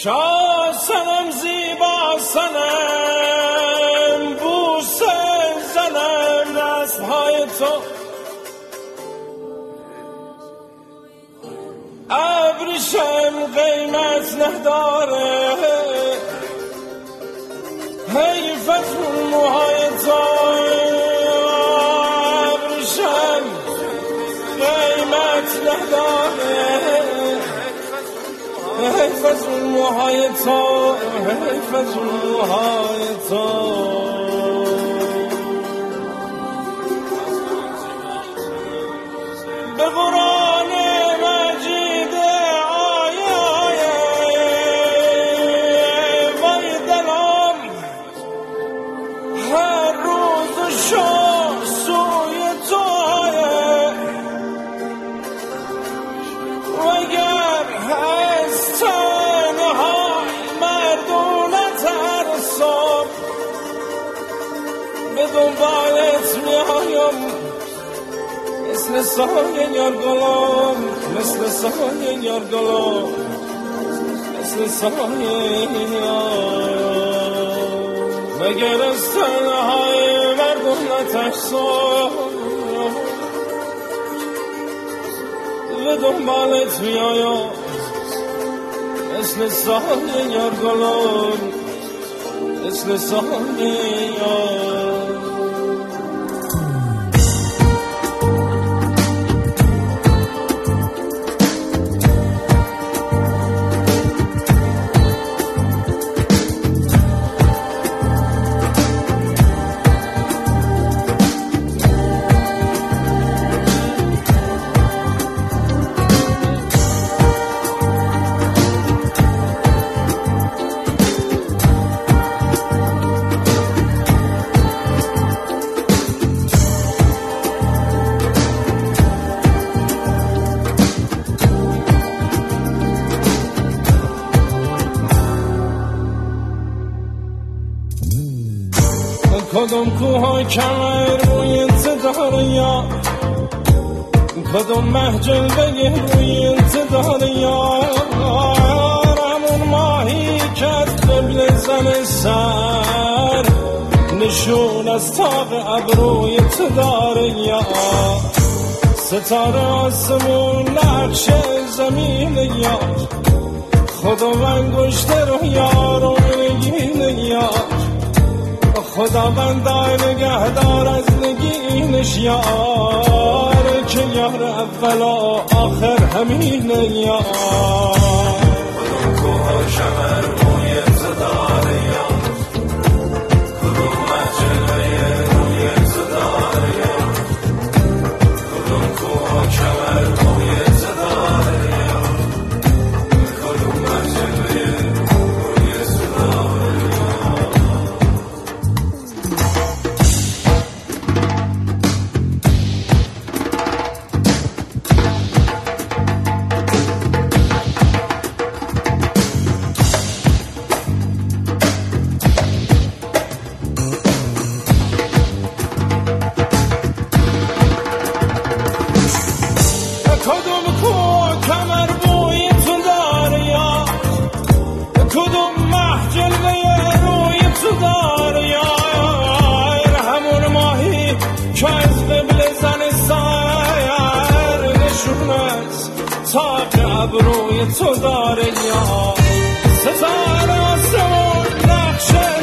شاه سنم زیبا سنم بوسه زنم دستهای تو ابریشم قیمت نداره حیف از اون موهای تو ابریشم قیمت نداره حیف از اون موهای تو حیف از اون موهای تو به قرآن مجید آیه وای دلم هر روز شو سوی تو وگر از تنهای مردونت ترسم به دنبالت میایم مثل سایه یار گلم مثل سایه یار گلم مثل سایه مگر از تنهای مردم نترسم به دنبالت میایم مثل سایه یار گلم مثل سایه یار کدوم کوه کمر روی انتظار یار کدوم محجل بگه روی انتظار یار همون ماهی که از قبل زن سر نشون از تاق ابروی تدار یار ستاره آسمون نقش زمین یار خدا انگشته رو یار و نگین یار خدا بندای نگهدار از نگینش یار که یار اول و آخر همین یار کدوم کوه شمر روی انتظار یار کدوم محجله روی انتظار یار کدوم کوه شمر روی انتظار یار کدوم محجله روی انتظار کدوم کوه کمر بوی تو داره یار کدوم محجله روی تو داره یار همون ماهی که از قبل زن سایر نشون از تاق ابروی تو داره یار ستاره آسمون نقشه